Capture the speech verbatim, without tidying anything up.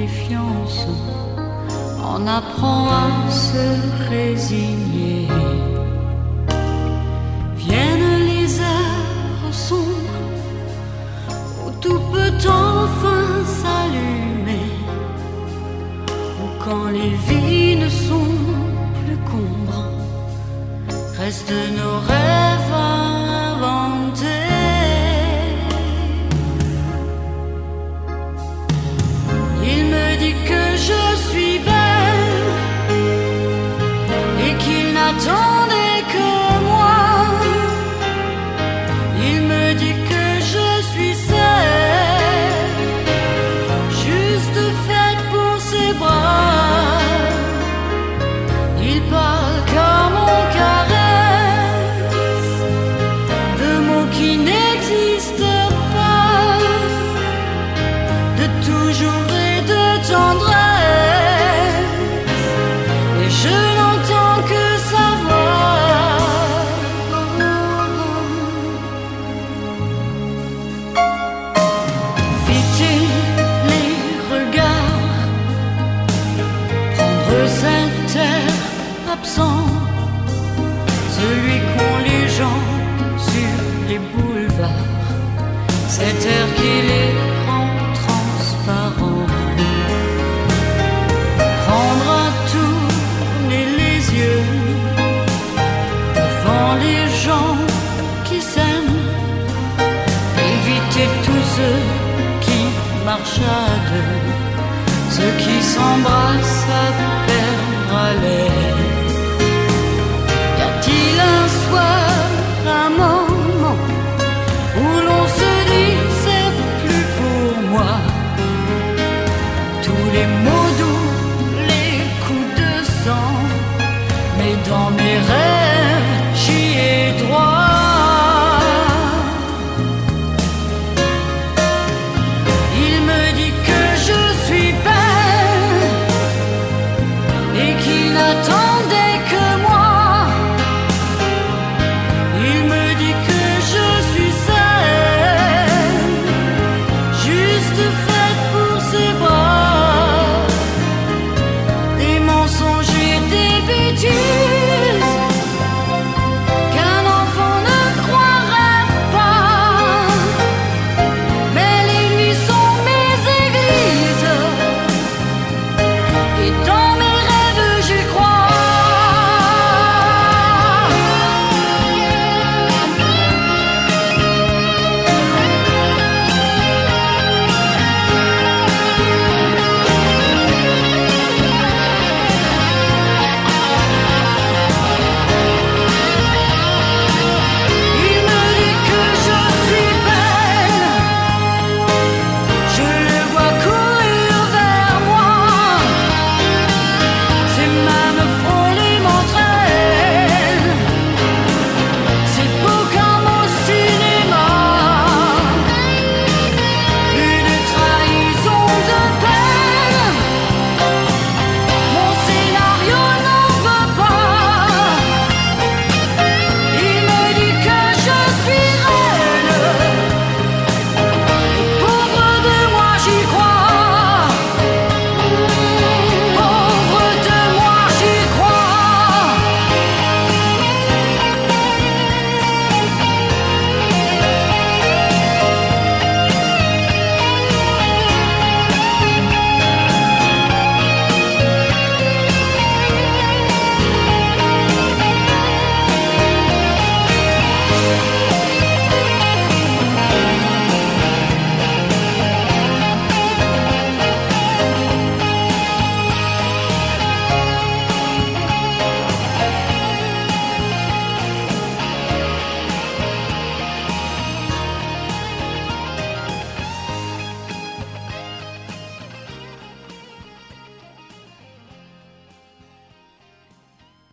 méfiance, on apprend à se résigner. Viennent les heures sombres où tout peut enfin s'allumer, ou quand les vies ne sont plus qu'ombres, restent nos rêves inventés. Il me dit que je suis belle et qu'il n'attendait que moi. Il me dit que je suis celle juste faite pour ses bras. Il parle comme on caresse de mots qui n'existent pas, de toujours et de tendresse, et je n'entends que sa voix. Éviter les regards, prendre cet air absent, celui qu'ont les gens sur les boulevards, cet air qui les rend transparents. Prendre à tourner les yeux devant les gens qui s'aiment, éviter tous ceux qui marchent à deux, ceux qui s'embrassent à perdre haleine. Y a-t-il un soir, un moment où l'on se dit c'est plus pour moi? Tous les mots doux, les coups de sang, mais dans mes rêves